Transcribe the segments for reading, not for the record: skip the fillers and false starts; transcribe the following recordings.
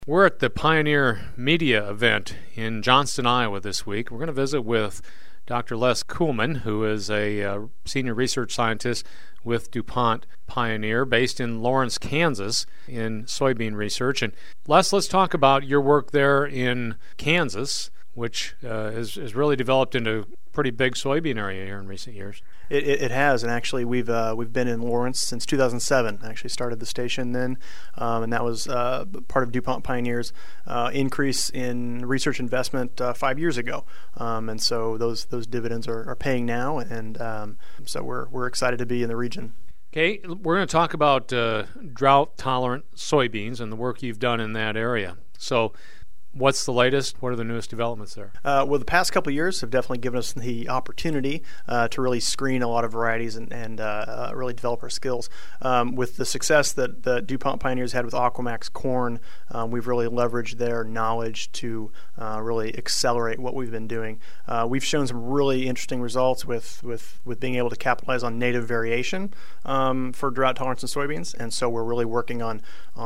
We're at the Pioneer Media event in Johnston, Iowa this week. We're going to visit with Dr. Les Kuhlman, who is a senior research scientist with DuPont Pioneer based in Lawrence, Kansas in soybean research. And Les, let's talk about your work there in Kansas, which has really developed into a pretty big soybean area here in recent years. It has, and actually we've been in Lawrence since 2007. Actually started the station then, and that was part of DuPont Pioneer's increase in research investment 5 years ago. And so those dividends are paying now, and so we're excited to be in the region. Okay, we're going to talk about drought-tolerant soybeans and the work you've done in that area. So, what's the latest? What are the newest developments there? Well, the past couple of years have definitely given us the opportunity to really screen a lot of varieties and really develop our skills. With the success that the DuPont Pioneers had with Aquamax corn, we've really leveraged their knowledge to really accelerate what we've been doing. We've shown some really interesting results with being able to capitalize on native variation for drought tolerance in soybeans, and so we're really working on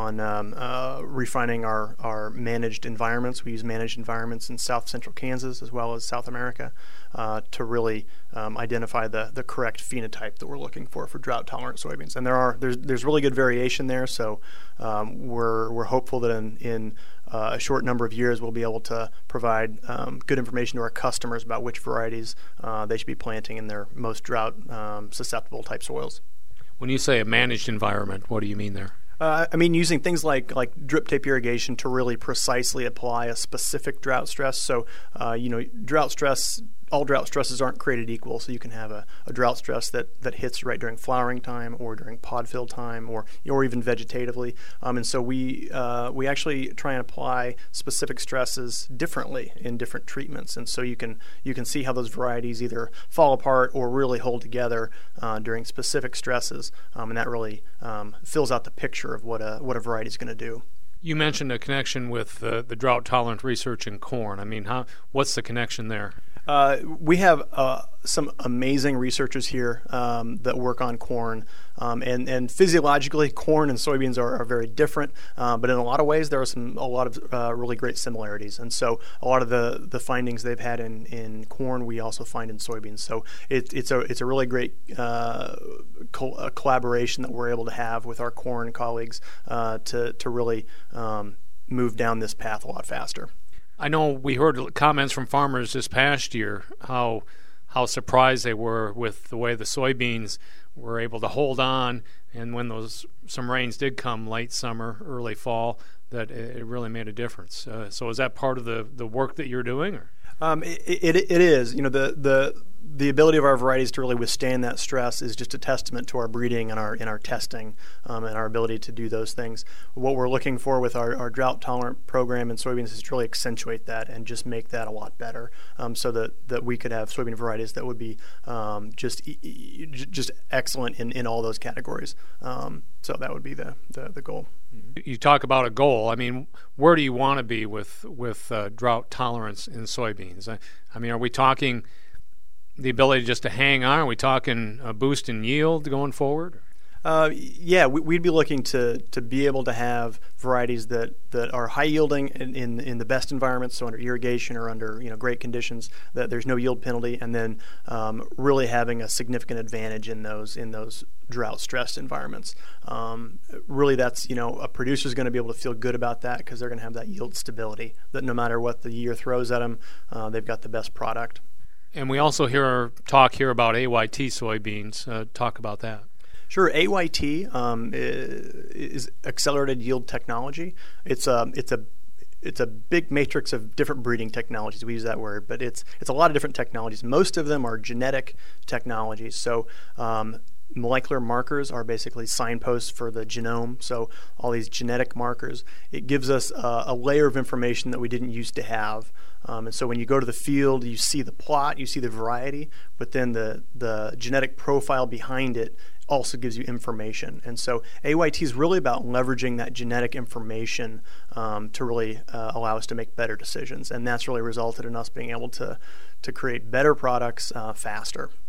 refining our managed environments. We use managed environments in south central Kansas as well as South America to really identify the correct phenotype that we're looking for drought tolerant soybeans. And there's really good variation there, so we're hopeful that in a short number of years we'll be able to provide good information to our customers about which varieties they should be planting in their most drought susceptible type soils. When you say a managed environment, what do you mean there? I mean using things like drip tape irrigation to really precisely apply a specific drought stress. So, drought stress, all drought stresses aren't created equal. So you can have a drought stress that hits right during flowering time or during pod fill time or even vegetatively. And so we actually try and apply specific stresses differently in different treatments. And so you can see how those varieties either fall apart or really hold together during specific stresses. And that really fills out the picture of what a variety is going to do. You mentioned a connection with the drought-tolerant research in corn. I mean, what's the connection there? We have some amazing researchers here that work on corn, and physiologically, corn and soybeans are very different, but in a lot of ways, there are a lot of really great similarities. And so, a lot of the findings they've had in corn, we also find in soybeans. So it's a really great collaboration that we're able to have with our corn colleagues to really move down this path a lot faster. I know we heard comments from farmers this past year how surprised they were with the way the soybeans were able to hold on, and when some rains did come late summer, early fall, that it really made a difference. So is that part of the work that you're doing? Or? It is. The ability of our varieties to really withstand that stress is just a testament to our breeding and our testing and our ability to do those things. What we're looking for with our drought-tolerant program in soybeans is to really accentuate that and just make that a lot better so that we could have soybean varieties that would be just excellent in all those categories. So that would be the goal. You talk about a goal. I mean, where do you want to be with drought tolerance in soybeans? I mean, are we talking the ability just to hang on? Are we talking a boost in yield going forward? Yeah, we'd be looking to be able to have varieties that are high yielding in the best environments, so under irrigation or under great conditions, that there's no yield penalty, and then really having a significant advantage in those drought stressed environments. Really, that's a producer's going to be able to feel good about that because they're going to have that yield stability. That no matter what the year throws at them, they've got the best product. And we also talk here about AYT soybeans. Talk about that. Sure. AYT is accelerated yield technology. It's a big matrix of different breeding technologies. We use that word, but it's a lot of different technologies. Most of them are genetic technologies. So molecular markers are basically signposts for the genome. So all these genetic markers, it gives us a layer of information that we didn't used to have. And so when you go to the field, you see the plot, you see the variety, but then the genetic profile behind it also gives you information. And so AYT is really about leveraging that genetic information to really allow us to make better decisions. And that's really resulted in us being able to create better products faster.